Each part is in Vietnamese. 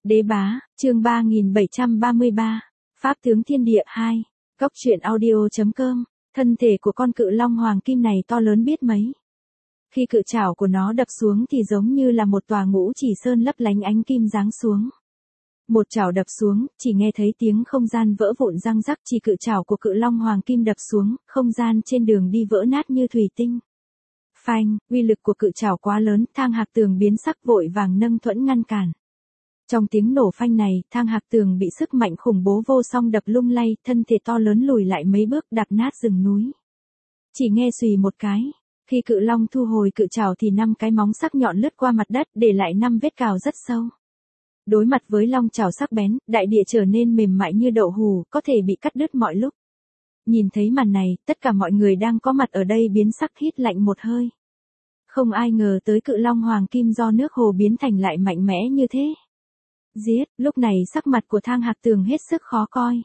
Đế bá, chương 3733, Pháp tướng thiên địa 2, Cốc truyện audio.com, thân thể của con cự long hoàng kim này to lớn biết mấy. Khi cự trảo của nó đập xuống thì giống như là một tòa ngũ chỉ sơn lấp lánh ánh kim giáng xuống. Một chảo đập xuống, chỉ nghe thấy tiếng không gian vỡ vụn răng rắc, chỉ cự trảo của cự long hoàng kim đập xuống, không gian trên đường đi vỡ nát như thủy tinh. Phanh, uy lực của cự trảo quá lớn, Thang Hạc Tường biến sắc vội vàng nâng thuẫn ngăn cản. Trong tiếng nổ phanh này, Thang Hạc Tường bị sức mạnh khủng bố vô song đập lung lay, thân thể to lớn lùi lại mấy bước, đạp nát rừng núi. Chỉ nghe xùy một cái, khi cự long thu hồi cự trảo thì 5 cái móng sắc nhọn lướt qua mặt đất, để lại 5 vết cào rất sâu. Đối mặt với long trảo sắc bén, đại địa trở nên mềm mại như đậu hù, có thể bị cắt đứt mọi lúc. Nhìn thấy màn này, tất cả mọi người đang có mặt ở đây biến sắc, hít lạnh một hơi. Không ai ngờ tới cự long hoàng kim do nước hồ biến thành lại mạnh mẽ như thế. Giết, lúc này sắc mặt của Thang Hạc Tường hết sức khó coi.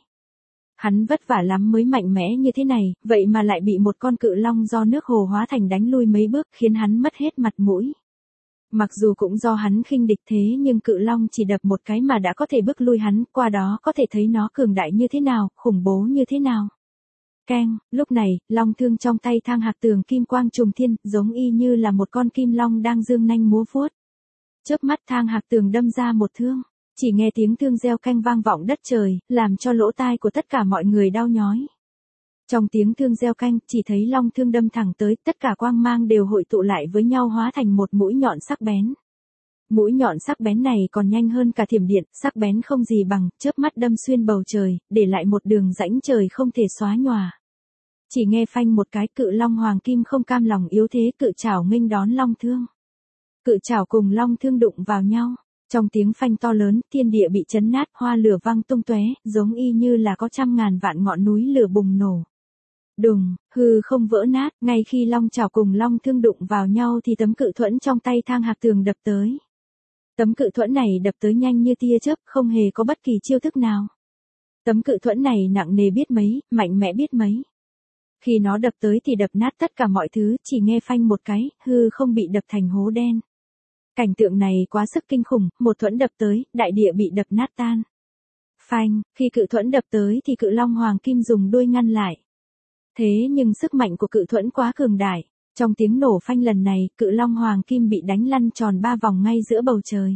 Hắn vất vả lắm mới mạnh mẽ như thế này, vậy mà lại bị một con cự long do nước hồ hóa thành đánh lui mấy bước, khiến hắn mất hết mặt mũi. Mặc dù cũng do hắn khinh địch thế nhưng cự long chỉ đập một cái mà đã có thể bước lui hắn, qua đó có thể thấy nó cường đại như thế nào, khủng bố như thế nào. Keng, lúc này, long thương trong tay Thang Hạc Tường kim quang trùng thiên, giống y như là một con kim long đang dương nanh múa vuốt. Chớp mắt Thang Hạc Tường đâm ra một thương, chỉ nghe tiếng thương reo canh vang vọng đất trời, làm cho lỗ tai của tất cả mọi người đau nhói. Trong tiếng thương reo canh, chỉ thấy long thương đâm thẳng tới, tất cả quang mang đều hội tụ lại với nhau hóa thành một mũi nhọn sắc bén. Mũi nhọn sắc bén này còn nhanh hơn cả thiểm điện, sắc bén không gì bằng, chớp mắt đâm xuyên bầu trời, để lại một đường rãnh trời không thể xóa nhòa. Chỉ nghe phanh một cái, cự long hoàng kim không cam lòng yếu thế, cự trảo nghênh đón long thương. Cự trảo cùng long thương đụng vào nhau. Trong tiếng phanh to lớn, thiên địa bị chấn nát, hoa lửa văng tung tóe, giống y như là có 100.000 vạn ngọn núi lửa bùng nổ. Đùng, hư không vỡ nát, ngay khi long trảo cùng long thương đụng vào nhau thì tấm cự thuẫn trong tay Thang Hạc Tường đập tới. Tấm cự thuẫn này đập tới nhanh như tia chớp, không hề có bất kỳ chiêu thức nào. Tấm cự thuẫn này nặng nề biết mấy, mạnh mẽ biết mấy. Khi nó đập tới thì đập nát tất cả mọi thứ, chỉ nghe phanh một cái, hư không bị đập thành hố đen. Cảnh tượng này quá sức kinh khủng, một thuẫn đập tới, đại địa bị đập nát tan. Phanh, khi cự thuẫn đập tới thì cự long hoàng kim dùng đuôi ngăn lại. Thế nhưng sức mạnh của cự thuẫn quá cường đại, trong tiếng nổ phanh lần này, cự long hoàng kim bị đánh lăn tròn 3 vòng ngay giữa bầu trời.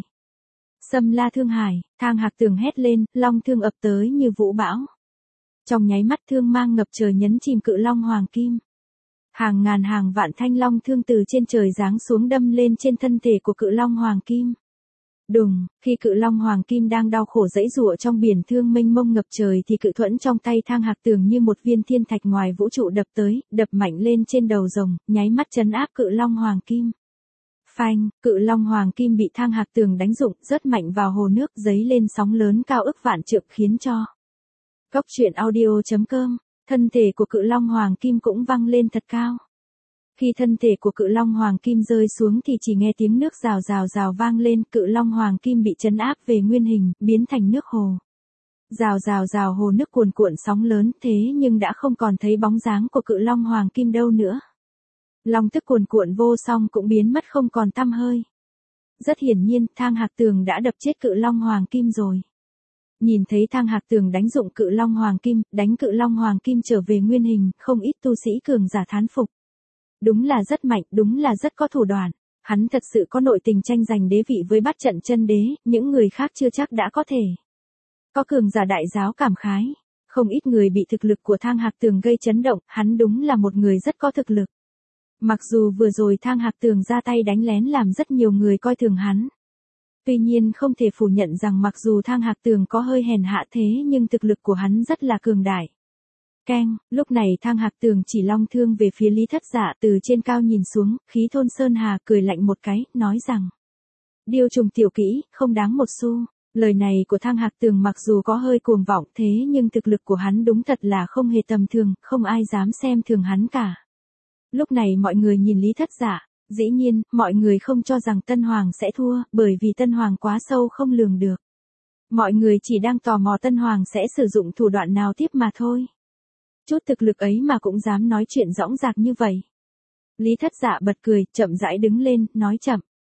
Xâm La Thương Hải, Thang Hạc Tường hét lên, long thương ập tới như vũ bão. Trong nháy mắt thương mang ngập trời nhấn chìm cự long hoàng kim. Hàng ngàn hàng vạn thanh long thương từ trên trời giáng xuống đâm lên trên thân thể của cự long hoàng kim. Đùng, khi cự long hoàng kim đang đau khổ giãy giụa trong biển thương mênh mông ngập trời thì cự thuẫn trong tay Thang Hạc Tường như một viên thiên thạch ngoài vũ trụ đập tới, đập mạnh lên trên đầu rồng, nháy mắt trấn áp cự long hoàng kim. Phanh, cự long hoàng kim bị Thang Hạc Tường đánh rụng, rớt mạnh vào hồ nước, giấy lên sóng lớn cao ức vạn trượng, khiến cho Cốc truyện audio.com, thân thể của cự long hoàng kim cũng văng lên thật cao. Khi thân thể của cự long hoàng kim rơi xuống thì chỉ nghe tiếng nước rào rào rào vang lên, cự long hoàng kim bị trấn áp về nguyên hình, biến thành nước hồ. Rào rào rào hồ nước cuồn cuộn sóng lớn, thế nhưng đã không còn thấy bóng dáng của cự long hoàng kim đâu nữa. Long tức cuồn cuộn vô song cũng biến mất không còn tăm hơi. Rất hiển nhiên, Thang Hạc Tường đã đập chết cự long hoàng kim rồi. Nhìn thấy Thang Hạc Tường đánh dụng cự long hoàng kim, đánh cự long hoàng kim trở về nguyên hình, không ít tu sĩ cường giả thán phục. Đúng là rất mạnh, đúng là rất có thủ đoạn. Hắn thật sự có nội tình tranh giành đế vị với Bát Trận Chân Đế, những người khác chưa chắc đã có thể. Có cường giả đại giáo cảm khái. Không ít người bị thực lực của Thang Hạc Tường gây chấn động, hắn đúng là một người rất có thực lực. Mặc dù vừa rồi Thang Hạc Tường ra tay đánh lén làm rất nhiều người coi thường hắn. Tuy nhiên không thể phủ nhận rằng mặc dù Thang Hạc Tường có hơi hèn hạ thế nhưng thực lực của hắn rất là cường đại. Keng, lúc này Thang Hạc Tường chỉ long thương về phía Lý Thất Dạ, từ trên cao nhìn xuống, Khí Thôn Sơn Hà cười lạnh một cái, nói rằng: Điêu trùng tiểu kỹ, không đáng một xu. Lời này của Thang Hạc Tường mặc dù có hơi cuồng vọng thế nhưng thực lực của hắn đúng thật là không hề tầm thường, không ai dám xem thường hắn cả. Lúc này mọi người nhìn Lý Thất Dạ, dĩ nhiên, mọi người không cho rằng Tân Hoàng sẽ thua, bởi vì Tân Hoàng quá sâu không lường được. Mọi người chỉ đang tò mò Tân Hoàng sẽ sử dụng thủ đoạn nào tiếp mà thôi. Chút thực lực ấy mà cũng dám nói chuyện dõng dạc như vậy. Lý Thất Dạ bật cười, chậm rãi đứng lên, nói chậm: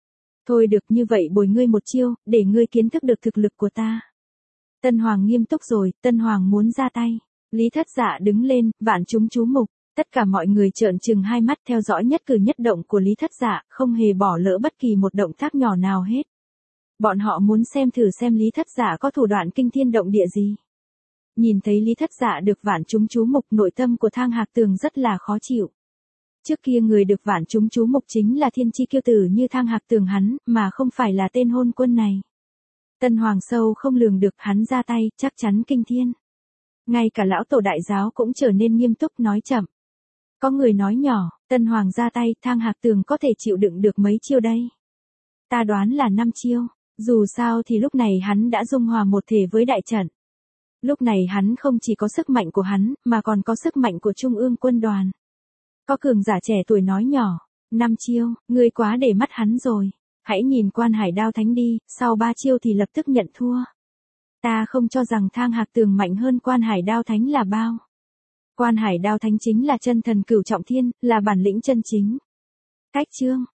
Thôi được, như vậy bồi ngươi một chiêu, để ngươi kiến thức được thực lực của ta. Tân Hoàng nghiêm túc rồi, Tân Hoàng muốn ra tay. Lý Thất Dạ đứng lên, vạn chúng chú mục. Tất cả mọi người trợn trừng hai mắt theo dõi nhất cử nhất động của Lý Thất Dạ, không hề bỏ lỡ bất kỳ một động tác nhỏ nào hết. Bọn họ muốn xem thử xem Lý Thất Dạ có thủ đoạn kinh thiên động địa gì. Nhìn thấy Lý Thất Dạ được vạn chúng chú mục, nội tâm của Thang Hạc Tường rất là khó chịu. Trước kia người được vạn chúng chú mục chính là thiên chi kiêu tử như Thang Hạc Tường hắn, mà không phải là tên hôn quân này. Tân Hoàng sâu không lường được, hắn ra tay, chắc chắn kinh thiên. Ngay cả lão tổ đại giáo cũng trở nên nghiêm túc nói chậm. Có người nói nhỏ, Tân Hoàng ra tay, Thang Hạc Tường có thể chịu đựng được mấy chiêu đây? Ta đoán là 5 chiêu, dù sao thì lúc này hắn đã dung hòa một thể với đại trận. Lúc này hắn không chỉ có sức mạnh của hắn, mà còn có sức mạnh của Trung ương quân đoàn. Có cường giả trẻ tuổi nói nhỏ, 5 chiêu, ngươi quá để mắt hắn rồi. Hãy nhìn Quan Hải Đao Thánh đi, sau 3 chiêu thì lập tức nhận thua. Ta không cho rằng Thang Hạc Tường mạnh hơn Quan Hải Đao Thánh là bao. Quan Hải Đao Thánh chính là chân thần cửu trọng thiên, là bản lĩnh chân chính. Cách chương